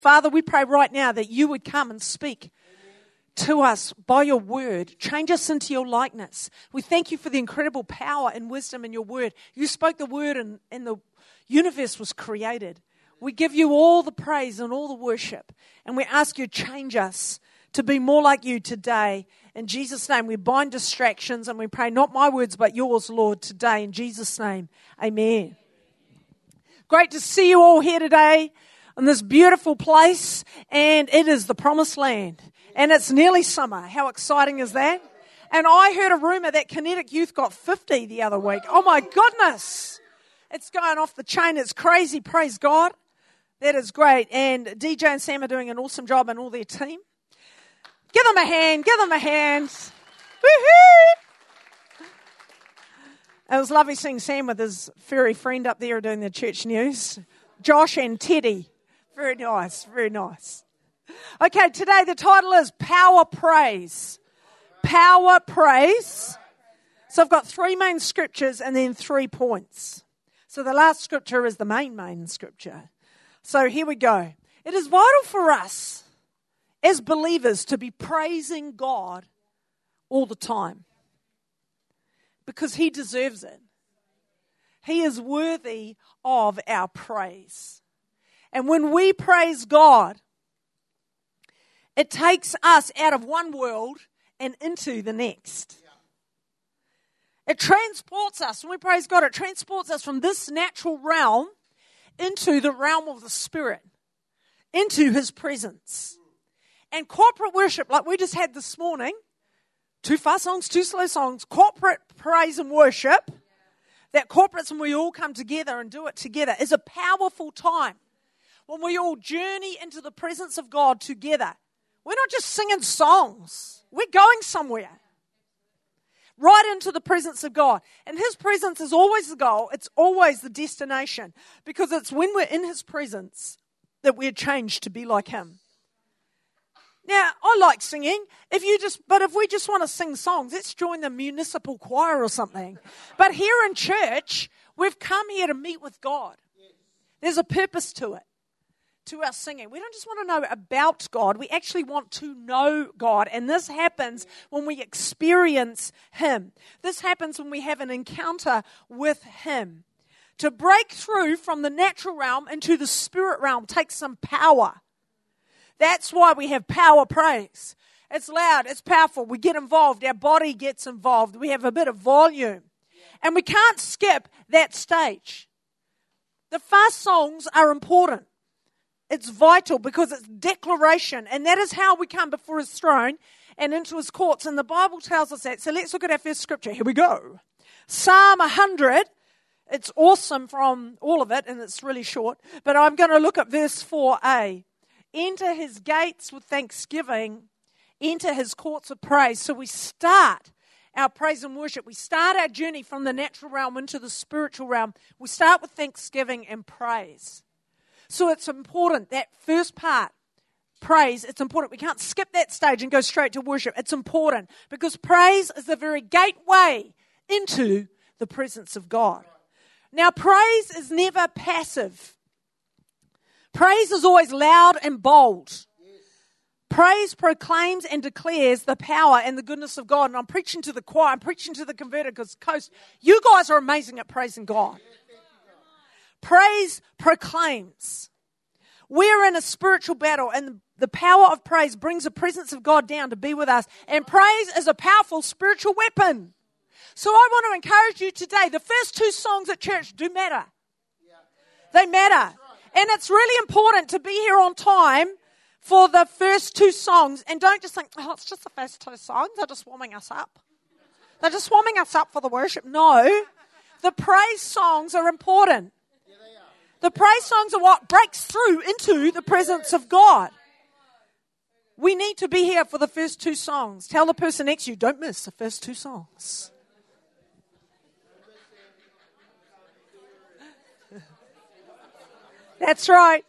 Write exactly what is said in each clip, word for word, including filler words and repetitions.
Father, we pray right now that you would come and speak to us by your word. Change us into your likeness. We thank you for the incredible power and wisdom in your word. You spoke the word and, and the universe was created. We give you all the praise and all the worship. And we ask you to change us to be more like you today. In Jesus' name, we bind distractions and we pray, not my words, but yours, Lord, today. In Jesus' name, amen. Great to see you all here today in this beautiful place. And it is the promised land. And it's nearly summer. How exciting is that? And I heard a rumor that Kinetic Youth got fifty the other week. Oh my goodness. It's going off the chain. It's crazy. Praise God. That is great. And D J and Sam are doing an awesome job and all their team. Give them a hand. Give them a hand. Woohoo! It was lovely seeing Sam with his furry friend up there doing the church news. Josh and Teddy. Very nice. Very nice. Okay, today the title is Power Praise. Power Praise. So I've got three main scriptures and then three points. So the last scripture is the main, main scripture. So here we go. It is vital for us as believers to be praising God all the time because He deserves it. He is worthy of our praise. And when we praise God, it takes us out of one world and into the next. It transports us. When we praise God, it transports us from this natural realm into the realm of the Spirit, into His presence. And corporate worship, like we just had this morning, two fast songs, two slow songs, corporate praise and worship, that corporates and we all come together and do it together, is a powerful time when we all journey into the presence of God together. We're not just singing songs. We're going somewhere. Right into the presence of God. And His presence is always the goal. It's always the destination. Because it's when we're in His presence that we're changed to be like Him. Now, I like singing. If you just, but if we just want to sing songs, let's join the municipal choir or something. But here in church, we've come here to meet with God. There's a purpose to it. To our singing. We don't just want to know about God. We actually want to know God. And this happens when we experience Him. This happens when we have an encounter with Him. To break through from the natural realm into the spirit realm takes some power. That's why we have power praise. It's loud. It's powerful. We get involved. Our body gets involved. We have a bit of volume. And we can't skip that stage. The fast songs are important. It's vital because it's declaration. And that is how we come before His throne and into His courts. And the Bible tells us that. So let's look at our first scripture. Here we go. Psalm one hundred. It's awesome from all of it, and it's really short. But I'm going to look at verse four a. Enter His gates with thanksgiving. Enter His courts of praise. So we start our praise and worship. We start our journey from the natural realm into the spiritual realm. We start with thanksgiving and praise. So it's important, that first part, praise, it's important. We can't skip that stage and go straight to worship. It's important because praise is the very gateway into the presence of God. Now, praise is never passive. Praise is always loud and bold. Praise proclaims and declares the power and the goodness of God. And I'm preaching to the choir, I'm preaching to the converted because Coast, you guys are amazing at praising God. Praise proclaims. We're in a spiritual battle and the power of praise brings the presence of God down to be with us. And praise is a powerful spiritual weapon. So I want to encourage you today, the first two songs at church do matter. They matter. And it's really important to be here on time for the first two songs. And don't just think, oh, it's just the first two songs. They're just warming us up. They're just warming us up for the worship. No, the praise songs are important. The praise songs are what breaks through into the presence of God. We need to be here for the first two songs. Tell the person next to you, don't miss the first two songs. That's right.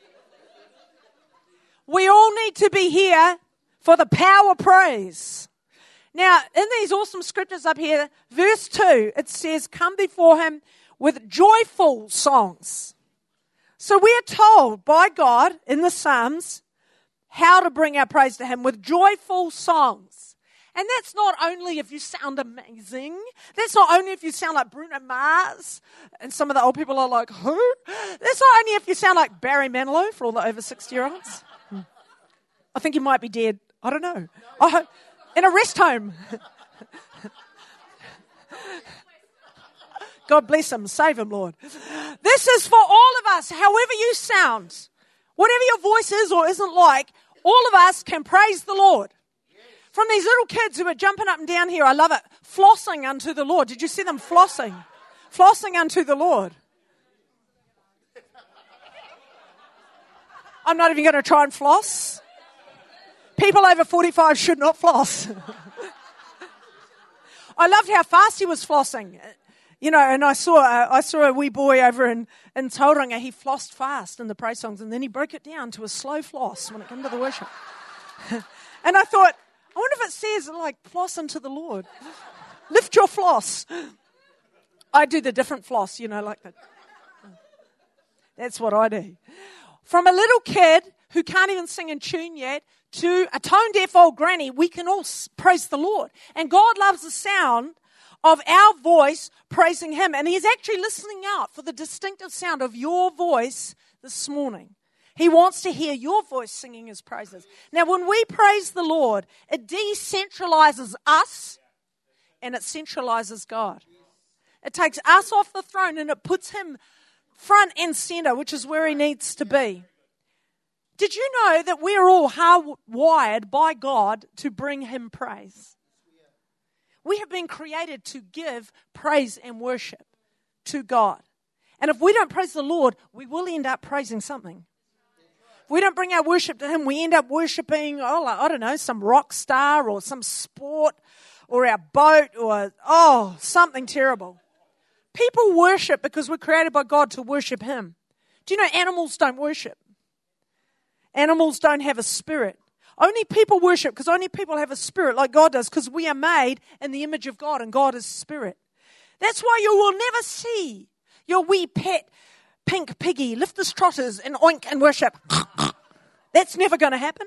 We all need to be here for the power praise. Now, in these awesome scriptures up here, verse two, it says, come before Him with joyful songs. So we are told by God in the Psalms how to bring our praise to Him with joyful songs. And that's not only if you sound amazing. That's not only if you sound like Bruno Mars. And some of the old people are like, who? That's not only if you sound like Barry Manilow for all the over sixty-year-olds. I think he might be dead. I don't know. I, in a rest home. God bless him. Save him, Lord. This is for all of us, however you sound. Whatever your voice is or isn't like, all of us can praise the Lord. From these little kids who are jumping up and down here, I love it, flossing unto the Lord. Did you see them flossing? Flossing unto the Lord. I'm not even going to try and floss. People over forty-five should not floss. I loved how fast he was flossing. You know, and I saw uh, I saw a wee boy over in, in Tauranga. He flossed fast in the praise songs, and then he broke it down to a slow floss when it came to the worship. And I thought, I wonder if it says, like, floss unto the Lord. Lift your floss. I do the different floss, you know, like that. That's what I do. From a little kid who can't even sing in tune yet to a tone-deaf old granny, we can all praise the Lord. And God loves the sound of our voice praising Him. And He's actually listening out for the distinctive sound of your voice this morning. He wants to hear your voice singing His praises. Now, when we praise the Lord, it decentralizes us and it centralizes God. It takes us off the throne and it puts Him front and center, which is where He needs to be. Did you know that we're all hardwired by God to bring Him praise? We have been created to give praise and worship to God. And if we don't praise the Lord, we will end up praising something. If we don't bring our worship to Him, we end up worshiping, oh, I don't know, some rock star or some sport or our boat or, oh, something terrible. People worship because we're created by God to worship Him. Do you know animals don't worship? Animals don't have a spirit. Only people worship because only people have a spirit like God does, because we are made in the image of God and God is spirit. That's why you will never see your wee pet pink piggy lift his trotters and oink and worship. That's never going to happen.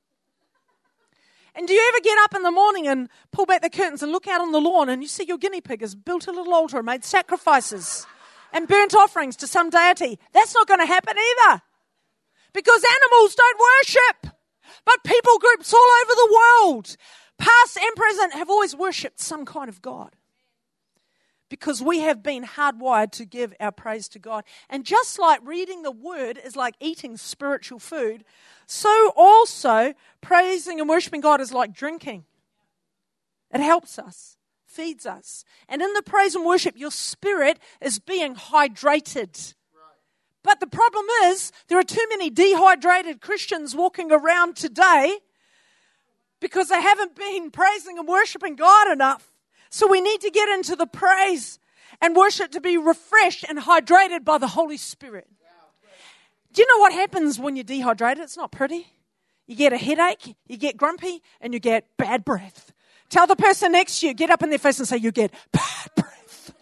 And do you ever get up in the morning and pull back the curtains and look out on the lawn and you see your guinea pig has built a little altar and made sacrifices and burnt offerings to some deity? That's not going to happen either, because animals don't worship. But people groups all over the world, past and present, have always worshipped some kind of God. Because we have been hardwired to give our praise to God. And just like reading the Word is like eating spiritual food, so also praising and worshiping God is like drinking. It helps us, feeds us. And in the praise and worship, your spirit is being hydrated. But the problem is, there are too many dehydrated Christians walking around today because they haven't been praising and worshiping God enough. So we need to get into the praise and worship to be refreshed and hydrated by the Holy Spirit. Do you know what happens when you're dehydrated? It's not pretty. You get a headache, you get grumpy, and you get bad breath. Tell the person next to you, get up in their face and say, you get bad breath.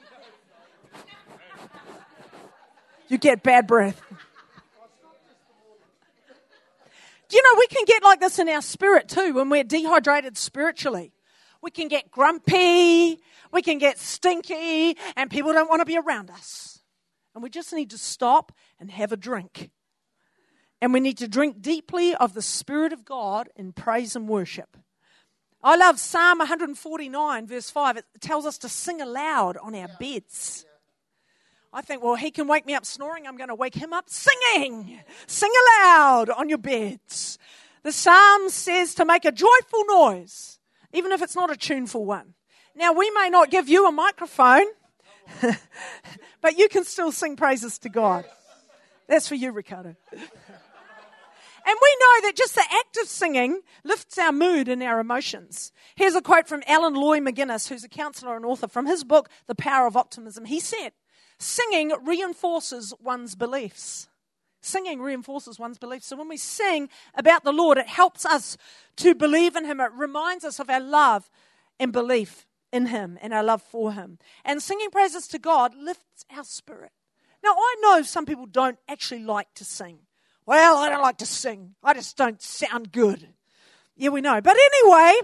You get bad breath. Do you know we can get like this in our spirit too when we're dehydrated spiritually? We can get grumpy, we can get stinky, and people don't want to be around us. And we just need to stop and have a drink. And we need to drink deeply of the Spirit of God in praise and worship. I love Psalm one forty-nine, verse five. It tells us to sing aloud on our beds. I think, well, he can wake me up snoring. I'm going to wake him up singing. Sing aloud on your beds. The Psalm says to make a joyful noise, even if it's not a tuneful one. Now, we may not give you a microphone, but you can still sing praises to God. That's for you, Ricardo. And we know that just the act of singing lifts our mood and our emotions. Here's a quote from Alan Loy McGuinness, who's a counselor and author, from his book, The Power of Optimism. He said, singing reinforces one's beliefs. Singing reinforces one's beliefs. So when we sing about the Lord, it helps us to believe in Him. It reminds us of our love and belief in Him and our love for Him. And singing praises to God lifts our spirit. Now, I know some people don't actually like to sing. Well, I don't like to sing. I just don't sound good. Yeah, we know. But anyway,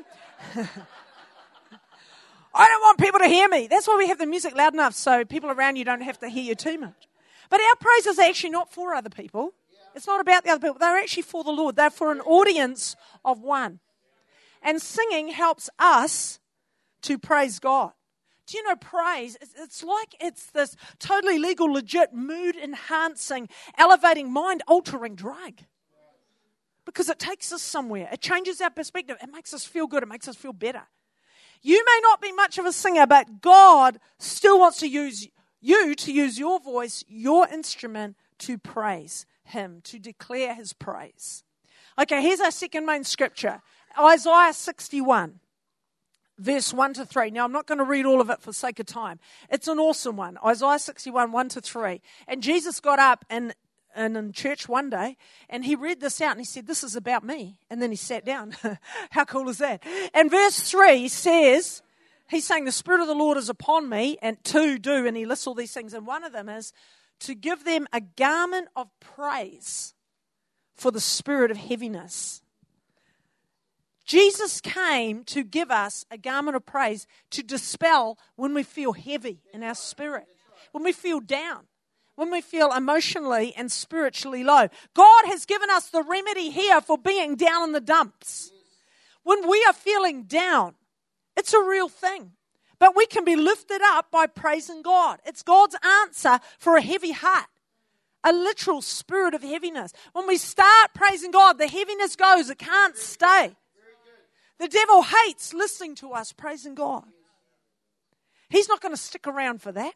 I don't want people to hear me. That's why we have the music loud enough so people around you don't have to hear you too much. But our praises are actually not for other people. It's not about the other people. They're actually for the Lord. They're for an audience of one. And singing helps us to praise God. Do you know praise? It's like it's this totally legal, legit, mood-enhancing, elevating, mind-altering drug. Because it takes us somewhere. It changes our perspective. It makes us feel good. It makes us feel better. You may not be much of a singer, but God still wants to use you to use your voice, your instrument, to praise Him, to declare His praise. Okay, here's our second main scripture. Isaiah sixty-one, verse one to three. Now, I'm not going to read all of it for sake of time. It's an awesome one. Isaiah sixty-one, one to three. And Jesus got up and, and in church one day, and He read this out, and He said, this is about me. And then He sat down. How cool is that? And verse three says, He's saying, the Spirit of the Lord is upon me, and to do, and He lists all these things. And one of them is to give them a garment of praise for the spirit of heaviness. Jesus came to give us a garment of praise to dispel when we feel heavy in our spirit, when we feel down, when we feel emotionally and spiritually low. God has given us the remedy here for being down in the dumps. When we are feeling down, it's a real thing. But we can be lifted up by praising God. It's God's answer for a heavy heart, a literal spirit of heaviness. When we start praising God, the heaviness goes. It can't stay. The devil hates listening to us praising God. He's not going to stick around for that.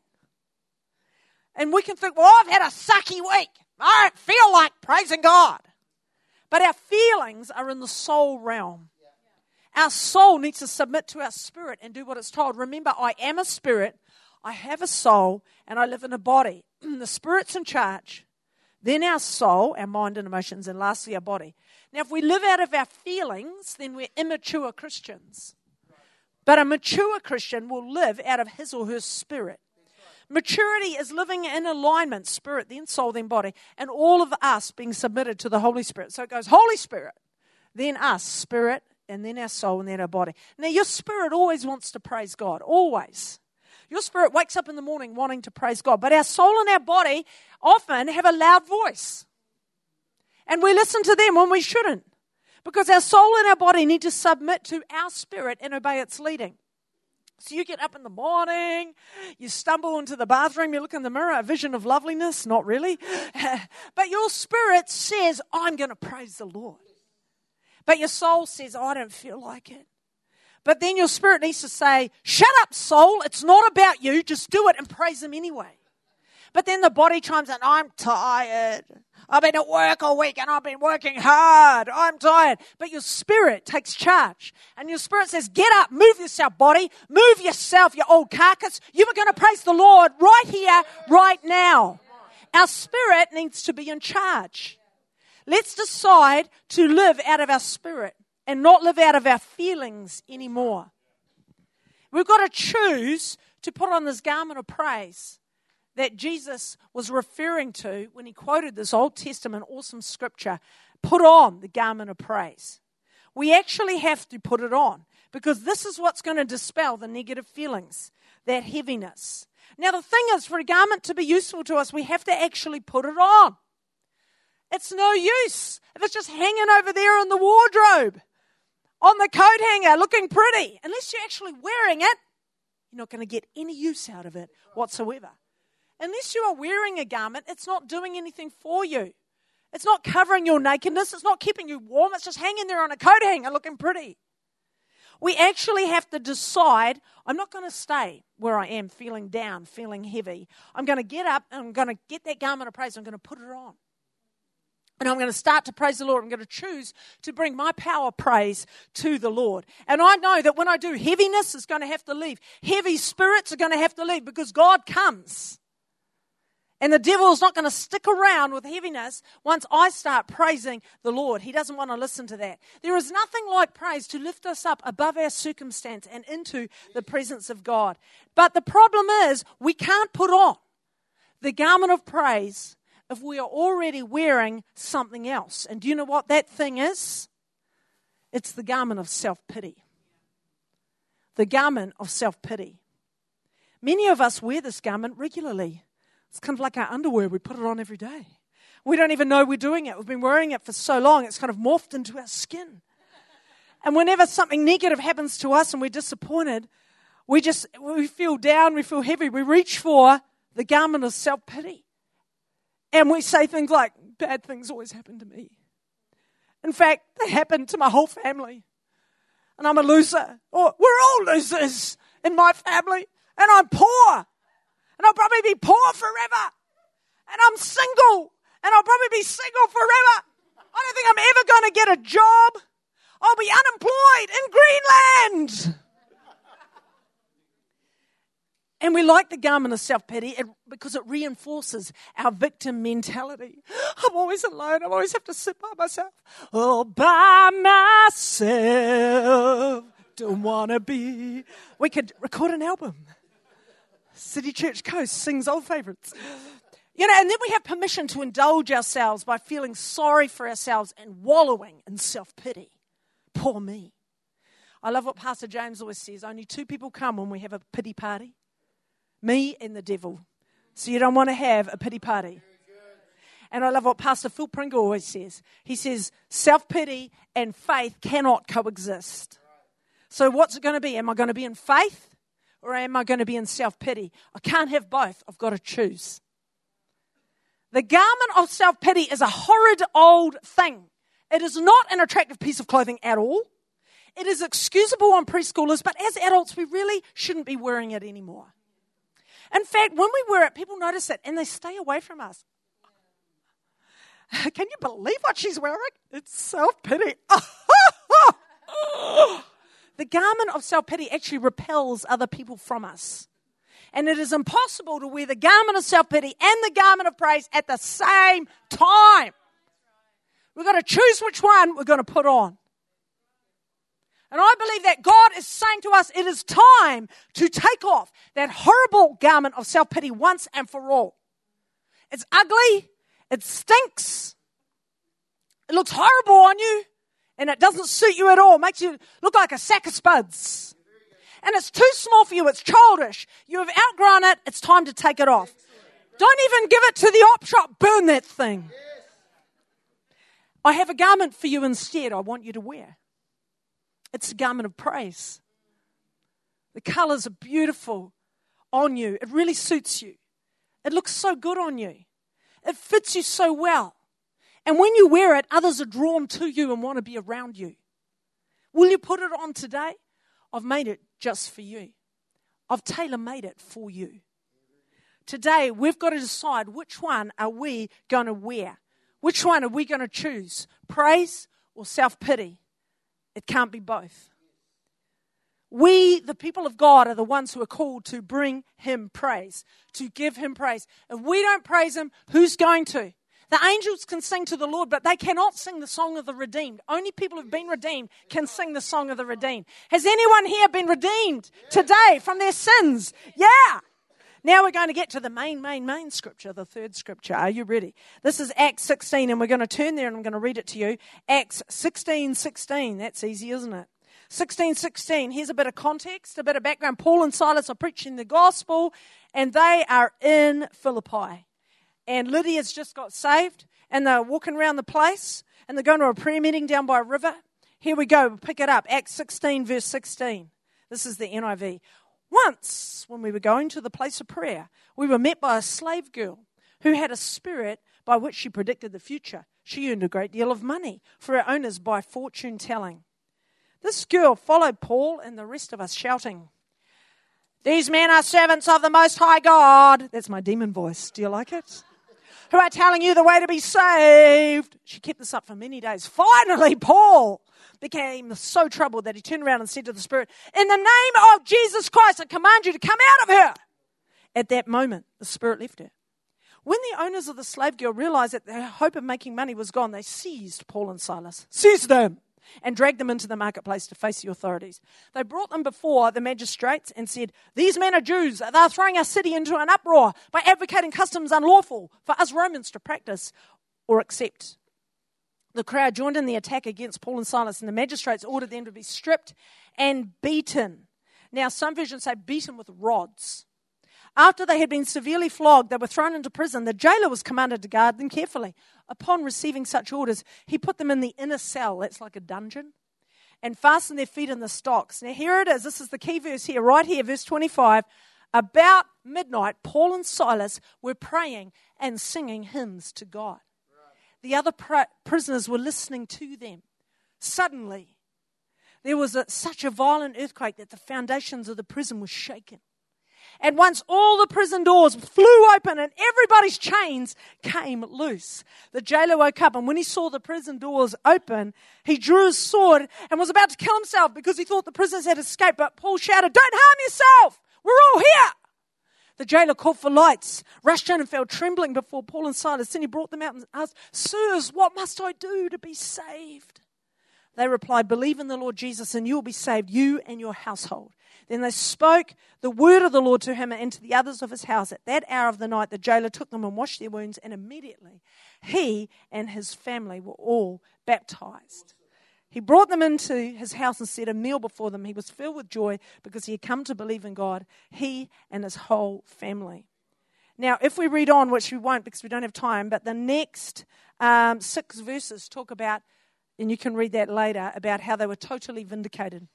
And we can think, well, I've had a sucky week. I don't feel like praising God. But our feelings are in the soul realm. Our soul needs to submit to our spirit and do what it's told. Remember, I am a spirit, I have a soul, and I live in a body. The spirit's in charge. Then our soul, our mind and emotions, and lastly our body. Now, if we live out of our feelings, then we're immature Christians. But a mature Christian will live out of his or her spirit. Maturity is living in alignment, spirit, then soul, then body, and all of us being submitted to the Holy Spirit. So it goes Holy Spirit, then us, spirit, and then our soul, and then our body. Now, your spirit always wants to praise God, always. Your spirit wakes up in the morning wanting to praise God, but our soul and our body often have a loud voice. And we listen to them when we shouldn't, because our soul and our body need to submit to our spirit and obey its leading. So you get up in the morning, you stumble into the bathroom, you look in the mirror, a vision of loveliness, not really. But your spirit says, I'm going to praise the Lord. But your soul says, oh, I don't feel like it. But then your spirit needs to say, shut up, soul. It's not about you. Just do it and praise Him anyway. But then the body chimes in, I'm tired. I've been at work all week and I've been working hard. I'm tired. But your spirit takes charge. And your spirit says, get up, move yourself, body. Move yourself, you old carcass. You were going to praise the Lord right here, right now. Our spirit needs to be in charge. Let's decide to live out of our spirit and not live out of our feelings anymore. We've got to choose to put on this garment of praise that Jesus was referring to when He quoted this Old Testament awesome scripture. Put on the garment of praise. We actually have to put it on because this is what's going to dispel the negative feelings, that heaviness. Now the thing is, for a garment to be useful to us, we have to actually put it on. It's no use if it's just hanging over there in the wardrobe, on the coat hanger, looking pretty. Unless you're actually wearing it, you're not going to get any use out of it whatsoever. Unless you are wearing a garment, it's not doing anything for you. It's not covering your nakedness. It's not keeping you warm. It's just hanging there on a coat hanger looking pretty. We actually have to decide, I'm not going to stay where I am feeling down, feeling heavy. I'm going to get up and I'm going to get that garment of praise. I'm going to put it on. And I'm going to start to praise the Lord. I'm going to choose to bring my power praise to the Lord. And I know that when I do, heaviness is going to have to leave. Heavy spirits are going to have to leave because God comes. And the devil is not going to stick around with heaviness once I start praising the Lord. He doesn't want to listen to that. There is nothing like praise to lift us up above our circumstance and into the presence of God. But the problem is we can't put on the garment of praise if we are already wearing something else? And do you know what that thing is? It's the garment of self-pity. The garment of self-pity. Many of us wear this garment regularly. It's kind of like our underwear. We put it on every day. We don't even know we're doing it. We've been wearing it for so long, it's kind of morphed into our skin. And whenever something negative happens to us and we're disappointed, we just, we feel down, we feel heavy. We reach for the garment of self-pity. And we say things like, bad things always happen to me. In fact, they happen to my whole family. And I'm a loser. Or we're all losers in my family. And I'm poor. And I'll probably be poor forever. And I'm single. And I'll probably be single forever. I don't think I'm ever going to get a job. I'll be unemployed in Greenland. And we like the garment of self-pity because it reinforces our victim mentality. I'm always alone. I always have to sit by myself. All by myself. Don't want to be. We could record an album. City Church Coast sings old favourites. You know, and then we have permission to indulge ourselves by feeling sorry for ourselves and wallowing in self-pity. Poor me. I love what Pastor James always says. Only two people come when we have a pity party. Me and the devil. So you don't want to have a pity party. And I love what Pastor Phil Pringle always says. He says, self-pity and faith cannot coexist. So what's it going to be? Am I going to be in faith or am I going to be in self-pity? I can't have both. I've got to choose. The garment of self-pity is a horrid old thing. It is not an attractive piece of clothing at all. It is excusable on preschoolers, but as adults, we really shouldn't be wearing it anymore. In fact, when we wear it, people notice it and they stay away from us. Can you believe what she's wearing? It's self-pity. The garment of self-pity actually repels other people from us. And it is impossible to wear the garment of self-pity and the garment of praise at the same time. We've got to choose which one we're going to put on. And I believe that God is saying to us, it is time to take off that horrible garment of self-pity once and for all. It's ugly. It stinks. It looks horrible on you. And it doesn't suit you at all. It makes you look like a sack of spuds. And it's too small for you. It's childish. You have outgrown it. It's time to take it off. Don't even give it to the op shop. Burn that thing. I have a garment for you instead I want you to wear. It's a garment of praise. The colours are beautiful on you. It really suits you. It looks so good on you. It fits you so well. And when you wear it, others are drawn to you and want to be around you. Will you put it on today? I've made it just for you. I've tailor-made it for you. Today, we've got to decide which one are we going to wear. Which one are we going to choose? Praise or self-pity? It can't be both. We, the people of God, are the ones who are called to bring Him praise, to give Him praise. If we don't praise Him, who's going to? The angels can sing to the Lord, but they cannot sing the song of the redeemed. Only people who've been redeemed can sing the song of the redeemed. Has anyone here been redeemed today from their sins? Yeah. Now we're going to get to the main, main, main scripture, the third scripture. Are you ready? This is Acts sixteen, and we're going to turn there and I'm going to read it to you. Acts sixteen sixteen. That's easy, isn't it? sixteen sixteen. Here's a bit of context, a bit of background. Paul and Silas are preaching the gospel, and they are in Philippi. And Lydia's just got saved, and they're walking around the place, and they're going to a prayer meeting down by a river. Here we go. We'll pick it up. Acts sixteen, verse sixteen. This is the N I V. Once, when we were going to the place of prayer, we were met by a slave girl who had a spirit by which she predicted the future. She earned a great deal of money for her owners by fortune telling. This girl followed Paul and the rest of us shouting, "These men are servants of the Most High God." That's my demon voice. Do you like it? "Who are telling you the way to be saved." She kept this up for many days. Finally, Paul became so troubled that he turned around and said to the spirit, "In the name of Jesus Christ, I command you to come out of her." At that moment, the spirit left her. When the owners of the slave girl realized that their hope of making money was gone, they seized Paul and Silas. Seized them and dragged them into the marketplace to face the authorities. They brought them before the magistrates and said, "These men are Jews. They're throwing our city into an uproar by advocating customs unlawful for us Romans to practice or accept." The crowd joined in the attack against Paul and Silas, and the magistrates ordered them to be stripped and beaten. Now, some versions say beaten with rods. After they had been severely flogged, they were thrown into prison. The jailer was commanded to guard them carefully. Upon receiving such orders, he put them in the inner cell, that's like a dungeon, and fastened their feet in the stocks. Now here it is, this is the key verse here, right here, verse twenty-five. About midnight, Paul and Silas were praying and singing hymns to God. The other pr- prisoners were listening to them. Suddenly, there was a, such a violent earthquake that the foundations of the prison were shaken. And once all the prison doors flew open and everybody's chains came loose. The jailer woke up, and when he saw the prison doors open, he drew his sword and was about to kill himself because he thought the prisoners had escaped. But Paul shouted, "Don't harm yourself! We're all here!" The jailer called for lights, rushed in and fell trembling before Paul and Silas. Then he brought them out and asked, "Sirs, what must I do to be saved?" They replied, "Believe in the Lord Jesus and you will be saved, you and your household." Then they spoke the word of the Lord to him and to the others of his house. At that hour of the night, the jailer took them and washed their wounds, and immediately he and his family were all baptized. He brought them into his house and set a meal before them. He was filled with joy because he had come to believe in God, he and his whole family. Now, if we read on, which we won't because we don't have time, but the next um, six verses talk about, and you can read that later, about how they were totally vindicated.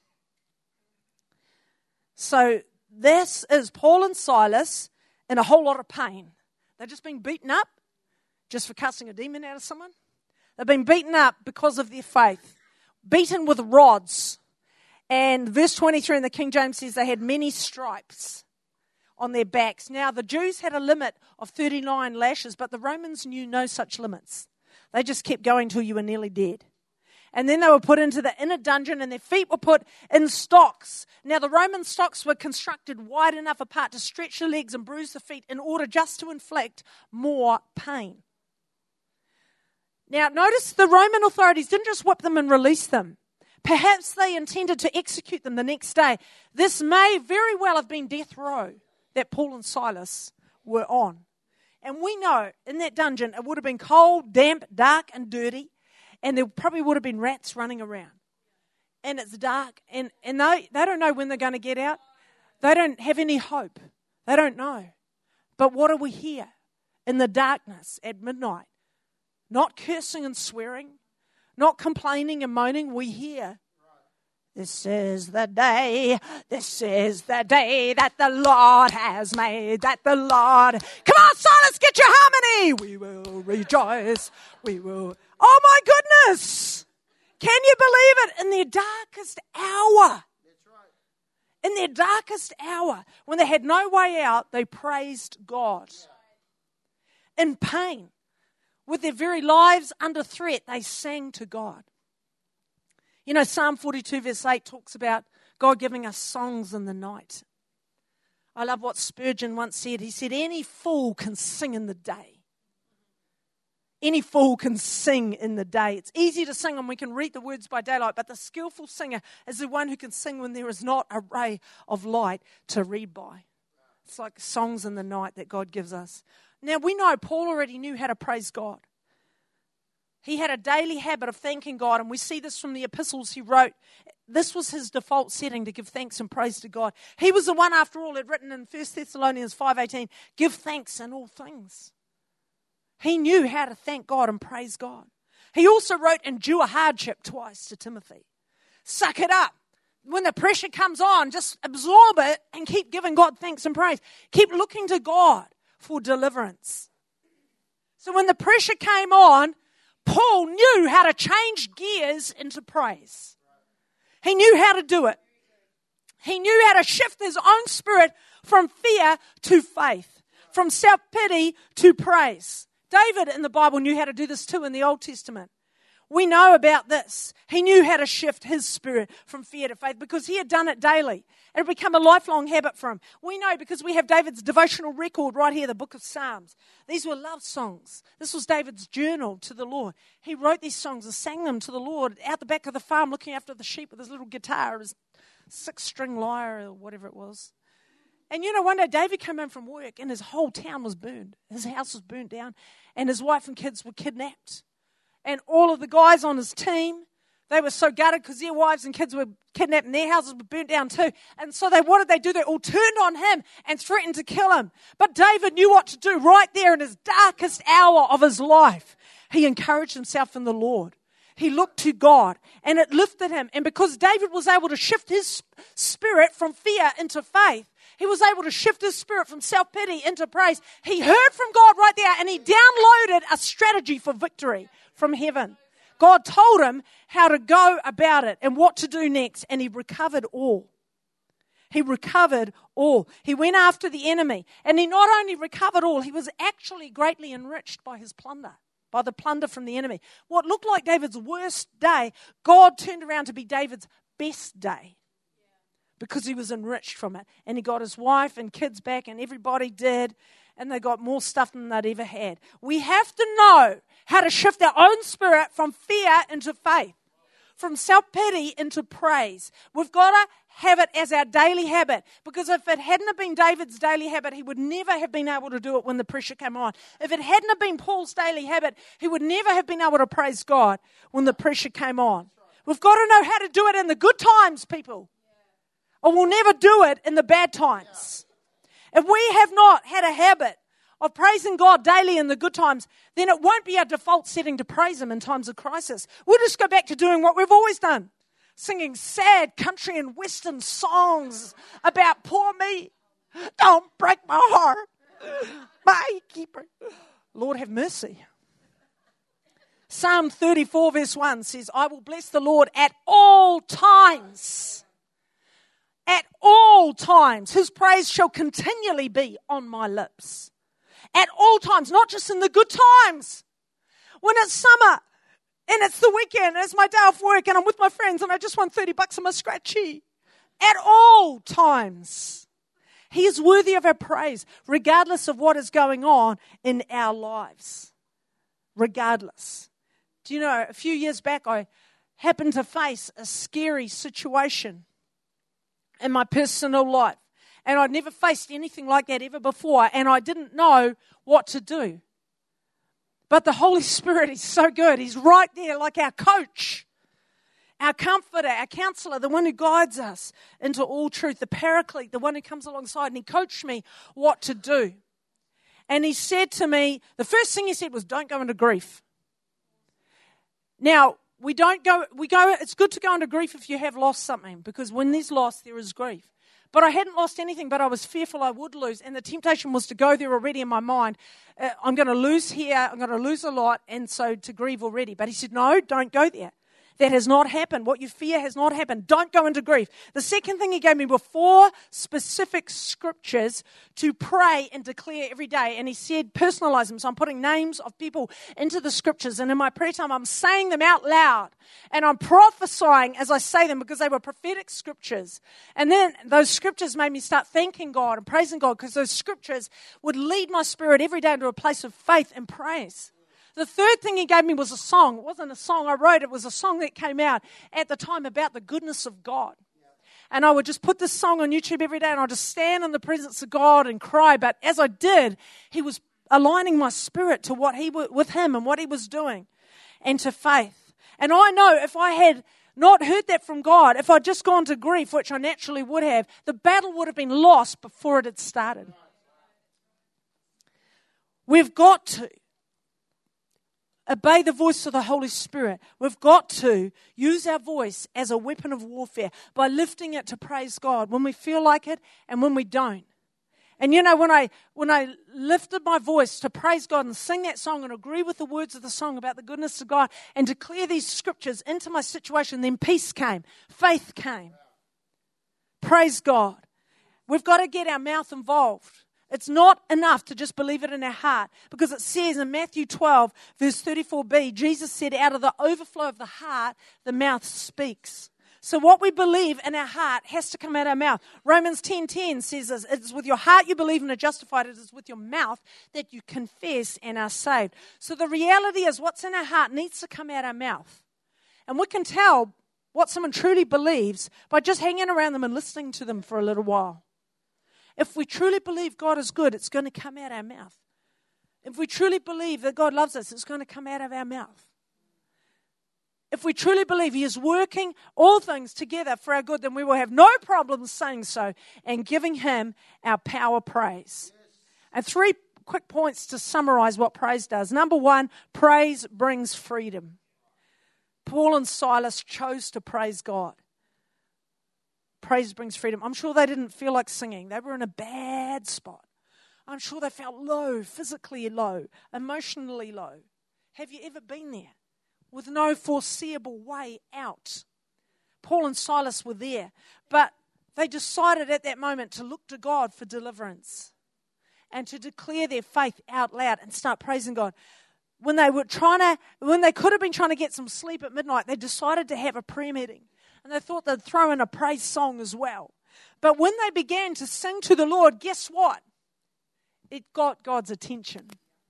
So this is Paul and Silas in a whole lot of pain. They've just been beaten up just for casting a demon out of someone. They've been beaten up because of their faith, beaten with rods. And verse twenty-three in the King James says they had many stripes on their backs. Now, the Jews had a limit of thirty-nine lashes, but the Romans knew no such limits. They just kept going till you were nearly dead. And then they were put into the inner dungeon and their feet were put in stocks. Now, the Roman stocks were constructed wide enough apart to stretch the legs and bruise the feet in order just to inflict more pain. Now, notice the Roman authorities didn't just whip them and release them. Perhaps they intended to execute them the next day. This may very well have been death row that Paul and Silas were on. And we know in that dungeon it would have been cold, damp, dark, and dirty. And there probably would have been rats running around. And it's dark. And, and they, they don't know when they're going to get out. They don't have any hope. They don't know. But what do we hear in the darkness at midnight? Not cursing and swearing. Not complaining and moaning. We hear, "This is the day. This is the day that the Lord has made. That the Lord." Come on, Silas, get your harmony. "We will rejoice. We will." Oh my goodness! Can you believe it? In their darkest hour, that's right. In their darkest hour, when they had no way out, they praised God. In pain, with their very lives under threat, they sang to God. You know, Psalm forty-two verse eight talks about God giving us songs in the night. I love what Spurgeon once said. He said, "Any fool can sing in the day. Any fool can sing in the day." It's easy to sing and we can read the words by daylight, but the skillful singer is the one who can sing when there is not a ray of light to read by. It's like songs in the night that God gives us. Now, we know Paul already knew how to praise God. He had a daily habit of thanking God, and we see this from the epistles he wrote. This was his default setting, to give thanks and praise to God. He was the one, after all, had written in First Thessalonians five eighteen, "Give thanks in all things." He knew how to thank God and praise God. He also wrote, "Endure hardship" twice to Timothy. Suck it up. When the pressure comes on, just absorb it and keep giving God thanks and praise. Keep looking to God for deliverance. So when the pressure came on, Paul knew how to change gears into praise. He knew how to do it. He knew how to shift his own spirit from fear to faith, from self-pity to praise. David in the Bible knew how to do this too in the Old Testament. We know about this. He knew how to shift his spirit from fear to faith because he had done it daily. It had become a lifelong habit for him. We know because we have David's devotional record right here, the book of Psalms. These were love songs. This was David's journal to the Lord. He wrote these songs and sang them to the Lord out the back of the farm looking after the sheep with his little guitar, his six-string lyre or whatever it was. And you know, one day David came home from work and his whole town was burned. His house was burnt down and his wife and kids were kidnapped. And all of the guys on his team, they were so gutted because their wives and kids were kidnapped and their houses were burnt down too. And so they, what did they do? They all turned on him and threatened to kill him. But David knew what to do right there in his darkest hour of his life. He encouraged himself in the Lord. He looked to God and it lifted him. And because David was able to shift his spirit from fear into faith, he was able to shift his spirit from self-pity into praise. He heard from God right there and he downloaded a strategy for victory from heaven. God told him how to go about it and what to do next, and he recovered all. He recovered all. He went after the enemy, and he not only recovered all, he was actually greatly enriched by his plunder, by the plunder from the enemy. What looked like David's worst day, God turned around to be David's best day because he was enriched from it. And he got his wife and kids back, and everybody did, and they got more stuff than they'd ever had. We have to know how to shift our own spirit from fear into faith, from self-pity into praise. We've got to have it as our daily habit, because if it hadn't have been David's daily habit, he would never have been able to do it when the pressure came on. If it hadn't have been Paul's daily habit, he would never have been able to praise God when the pressure came on. We've got to know how to do it in the good times, people, or we'll never do it in the bad times. If we have not had a habit of praising God daily in the good times, then it won't be our default setting to praise Him in times of crisis. We'll just go back to doing what we've always done, singing sad country and western songs about poor me. Don't break my heart, my keeper. Lord, have mercy. Psalm thirty-four verse one says, I will bless the Lord at all times. At all times. His praise shall continually be on my lips. At all times, not just in the good times. When it's summer and it's the weekend, and it's my day off work and I'm with my friends and I just won thirty bucks on my scratchy. At all times. He is worthy of our praise, regardless of what is going on in our lives. Regardless. Do you know, a few years back I happened to face a scary situation in my personal life. And I'd never faced anything like that ever before, and I didn't know what to do. But the Holy Spirit is so good. He's right there like our coach, our comforter, our counselor, the one who guides us into all truth, the paraclete, the one who comes alongside, and he coached me what to do. And he said to me, the first thing he said was, don't go into grief. Now, we don't go, we go, it's good to go into grief if you have lost something, because when there's loss, there is grief. But I hadn't lost anything, but I was fearful I would lose. And the temptation was to go there already in my mind. Uh, I'm going to lose here. I'm going to lose a lot. And so to grieve already. But he said, no, don't go there. That has not happened. What you fear has not happened. Don't go into grief. The second thing he gave me were four specific scriptures to pray and declare every day. And he said, personalize them. So I'm putting names of people into the scriptures. And in my prayer time, I'm saying them out loud. And I'm prophesying as I say them because they were prophetic scriptures. And then those scriptures made me start thanking God and praising God, because those scriptures would lead my spirit every day into a place of faith and praise. The third thing he gave me was a song. It wasn't a song I wrote. It was a song that came out at the time about the goodness of God. And I would just put this song on YouTube every day and I'd just stand in the presence of God and cry. But as I did, he was aligning my spirit to what he with him and what he was doing and to faith. And I know if I had not heard that from God, if I'd just gone to grief, which I naturally would have, the battle would have been lost before it had started. We've got to obey the voice of the Holy Spirit. We've got to use our voice as a weapon of warfare by lifting it to praise God when we feel like it and when we don't. And you know, when I when I lifted my voice to praise God and sing that song and agree with the words of the song about the goodness of God and declare these scriptures into my situation, then peace came, faith came. Praise God. We've got to get our mouth involved It's not enough to just believe it in our heart, because it says in Matthew twelve, verse thirty-four b, Jesus said, out of the overflow of the heart, the mouth speaks. So what we believe in our heart has to come out of our mouth. Romans ten ten says this, it is with your heart you believe and are justified. It is with your mouth that you confess and are saved. So the reality is what's in our heart needs to come out our mouth. And we can tell what someone truly believes by just hanging around them and listening to them for a little while. If we truly believe God is good, it's going to come out our mouth. If we truly believe that God loves us, it's going to come out of our mouth. If we truly believe He is working all things together for our good, then we will have no problem saying so and giving Him our power praise. Yes. And three quick points to summarize what praise does. Number one, praise brings freedom. Paul and Silas chose to praise God. Praise brings freedom. I'm sure they didn't feel like singing. They were in a bad spot. I'm sure they felt low, physically low, emotionally low. Have you ever been there? With no foreseeable way out. Paul and Silas were there, but they decided at that moment to look to God for deliverance and to declare their faith out loud and start praising God. When they were trying to, when they could have been trying to get some sleep at midnight, they decided to have a prayer meeting. And they thought they'd throw in a praise song as well. But when they began to sing to the Lord, guess what? It got God's attention.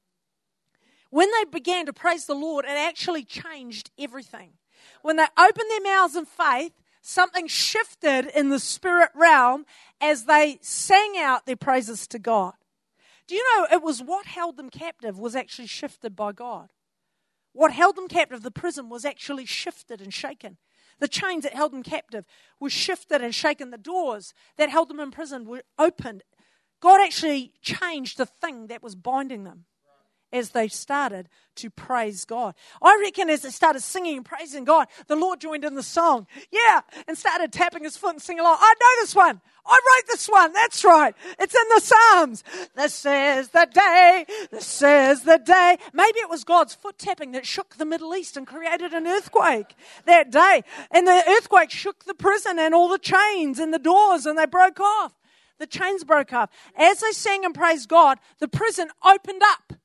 When they began to praise the Lord, it actually changed everything. When they opened their mouths in faith, something shifted in the spirit realm as they sang out their praises to God. Do you know, it was what held them captive was actually shifted by God. What held them captive, the prison, was actually shifted and shaken. The chains that held them captive were shifted and shaken. The doors that held them in prison were opened. God actually changed the thing that was binding them as they started to praise God. I reckon as they started singing and praising God, the Lord joined in the song. Yeah, and started tapping his foot and singing along. I know this one. I wrote this one. That's right. It's in the Psalms. This is the day. This is the day. Maybe it was God's foot tapping that shook the Middle East and created an earthquake that day. And the earthquake shook the prison and all the chains and the doors, and they broke off. The chains broke off. As they sang and praised God, the prison opened up.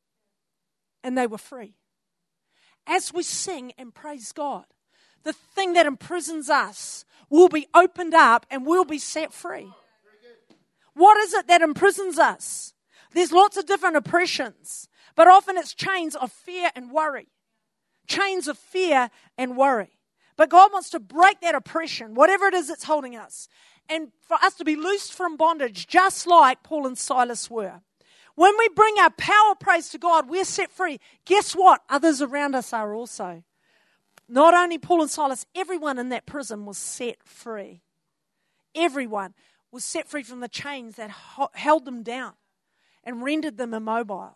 And they were free. As we sing and praise God, the thing that imprisons us will be opened up and we'll be set free. What is it that imprisons us? There's lots of different oppressions, but often it's chains of fear and worry. Chains of fear and worry. But God wants to break that oppression, whatever it is that's holding us, and for us to be loosed from bondage, just like Paul and Silas were. When we bring our power praise to God, we're set free. Guess what? Others around us are also. Not only Paul and Silas, everyone in that prison was set free. Everyone was set free from the chains that held them down and rendered them immobile.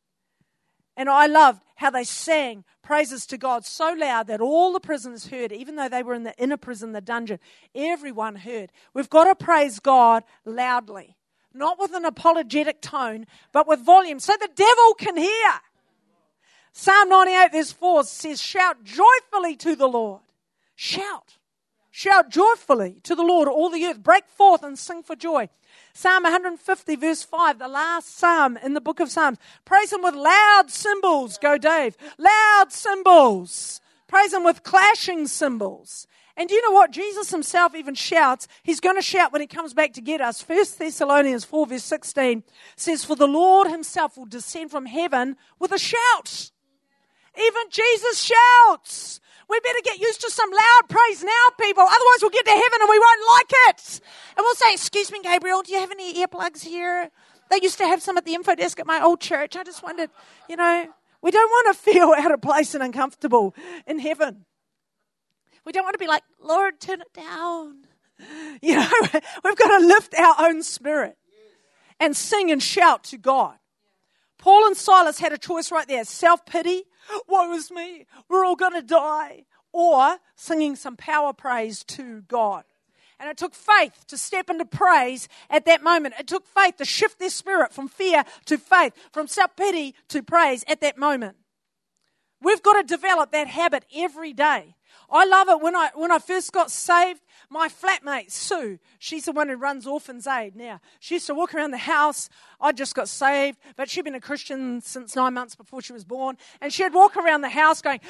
And I loved how they sang praises to God so loud that all the prisoners heard, even though they were in the inner prison, the dungeon. Everyone heard. We've got to praise God loudly. Not with an apologetic tone, but with volume, so the devil can hear. Psalm ninety-eight verse four says, shout joyfully to the Lord. Shout. Shout joyfully to the Lord, all the earth. Break forth and sing for joy. Psalm one fifty verse five, the last psalm in the book of Psalms. Praise him with loud cymbals. Go Dave. Loud cymbals. Praise him with clashing cymbals. And do you know what? Jesus himself even shouts. He's going to shout when he comes back to get us. First Thessalonians four verse sixteen says, for the Lord himself will descend from heaven with a shout. Even Jesus shouts. We better get used to some loud praise now, people. Otherwise we'll get to heaven and we won't like it. And we'll say, excuse me, Gabriel, do you have any earplugs here? They used to have some at the info desk at my old church. I just wondered, you know, we don't want to feel out of place and uncomfortable in heaven. We don't want to be like, Lord, turn it down. You know, we've got to lift our own spirit and sing and shout to God. Paul and Silas had a choice right there. Self-pity, woe is me, we're all going to die. Or singing some power praise to God. And it took faith to step into praise at that moment. It took faith to shift their spirit from fear to faith, from self-pity to praise at that moment. We've got to develop that habit every day I love it. When I when I first got saved, my flatmate, Sue, she's the one who runs Orphans Aid now. She used to walk around the house. I just got saved, but she'd been a Christian since nine months before she was born. And she'd walk around the house going,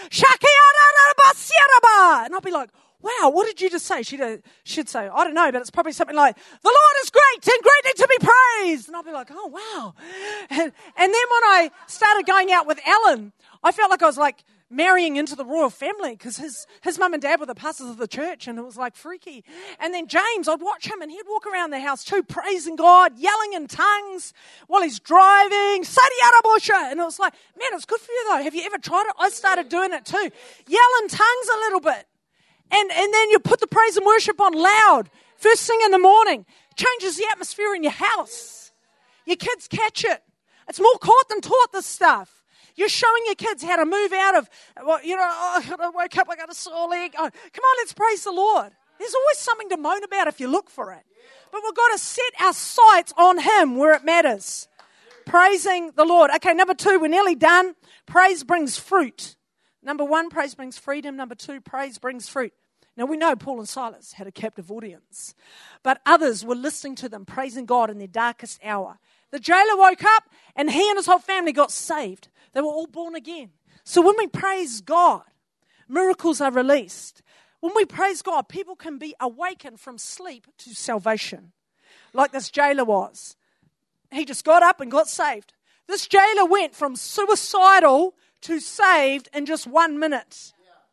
Shakiarabasiaraba. And I'd be like, wow, what did you just say? She'd, she'd say, I don't know, but it's probably something like, the Lord is great and greatly to be praised. And I'd be like, oh, wow. And, and then when I started going out with Alan, I felt like I was like, marrying into the royal family because his, his mum and dad were the pastors of the church, and it was like freaky. And then James, I'd watch him and he'd walk around the house too, praising God, yelling in tongues while he's driving. And it was like, man, it's good for you though. Have you ever tried it? I started doing it too. Yell in tongues a little bit. And, and then you put the praise and worship on loud. First thing in the morning. Changes the atmosphere in your house. Your kids catch it. It's more caught than taught, this stuff. You're showing your kids how to move out of, well, you know, oh, I woke up, I got a sore leg. Oh, come on, let's praise the Lord. There's always something to moan about if you look for it. But we've got to set our sights on Him where it matters. Praising the Lord. Okay, number two, we're nearly done. Praise brings fruit. Number one, praise brings freedom. Number two, praise brings fruit. Now, we know Paul and Silas had a captive audience, but others were listening to them, praising God in their darkest hour. The jailer woke up and he and his whole family got saved. They were all born again. So when we praise God, miracles are released. When we praise God, people can be awakened from sleep to salvation, like this jailer was. He just got up and got saved. This jailer went from suicidal to saved in just one minute.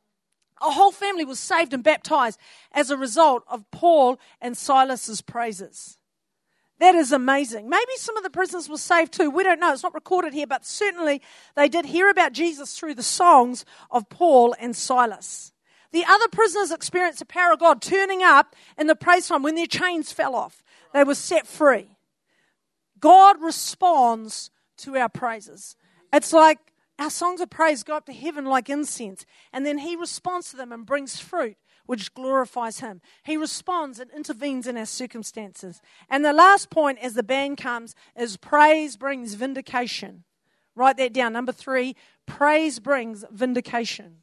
A whole family was saved and baptized as a result of Paul and Silas's praises. That is amazing. Maybe some of the prisoners were saved too. We don't know. It's not recorded here, but certainly they did hear about Jesus through the songs of Paul and Silas. The other prisoners experienced the power of God turning up in the praise time when their chains fell off. They were set free. God responds to our praises. It's like our songs of praise go up to heaven like incense, and then He responds to them and brings fruit, which glorifies Him. He responds and intervenes in our circumstances. And the last point as the band comes is praise brings vindication. Write that down. Number three, praise brings vindication.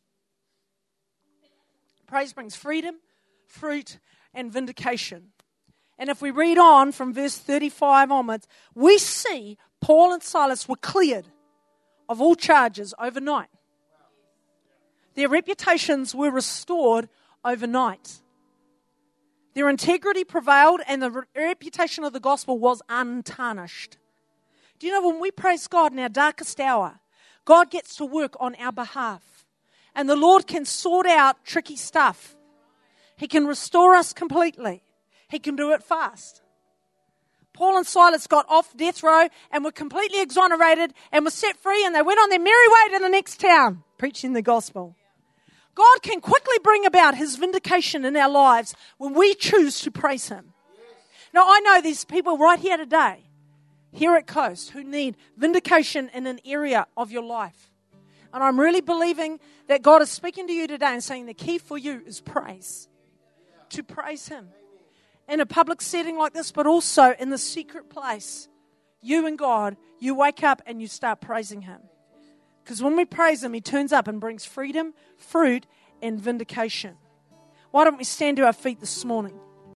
Praise brings freedom, fruit, and vindication. And if we read on from verse thirty-five onwards, we see Paul and Silas were cleared of all charges overnight. Their reputations were restored overnight. Their integrity prevailed and the re- reputation of the gospel was untarnished. Do you know, when we praise God in our darkest hour, God gets to work on our behalf. And the Lord can sort out tricky stuff. He can restore us completely. He can do it fast. Paul and Silas got off death row and were completely exonerated and were set free, and they went on their merry way to the next town, preaching the gospel. God can quickly bring about His vindication in our lives when we choose to praise Him. Now, I know there's people right here today, here at Coast, who need vindication in an area of your life. And I'm really believing that God is speaking to you today and saying the key for you is praise. To praise Him. In a public setting like this, but also in the secret place. You and God, you wake up and you start praising Him. Because when we praise Him, He turns up and brings freedom, fruit, and vindication. Why don't we stand to our feet this morning?